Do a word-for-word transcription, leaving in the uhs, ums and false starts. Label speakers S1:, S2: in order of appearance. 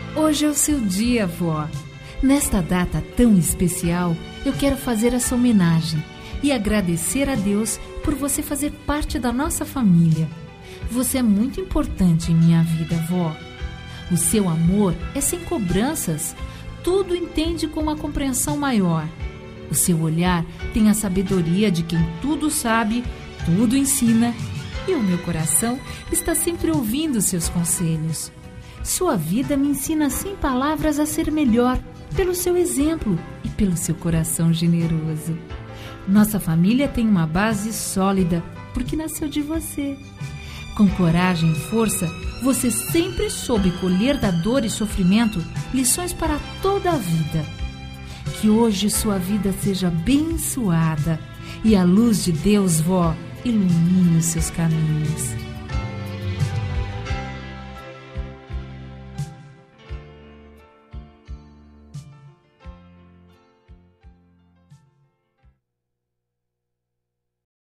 S1: Hoje é o seu dia, vó. Nesta data tão especial, eu quero fazer essa homenagem e agradecer a Deus por você fazer parte da nossa família. Você é muito importante em minha vida, vó. O seu amor é sem cobranças. Tudo entende com uma compreensão maior. O seu olhar tem a sabedoria de quem tudo sabe, tudo ensina. E o meu coração está sempre ouvindo seus conselhos. Sua vida me ensina sem palavras a ser melhor, pelo seu exemplo e pelo seu coração generoso. Nossa família tem uma base sólida, porque nasceu de você. Com coragem e força, você sempre soube colher da dor e sofrimento lições para toda a vida. Que hoje sua vida seja abençoada e a luz de Deus, vó, ilumine os seus caminhos.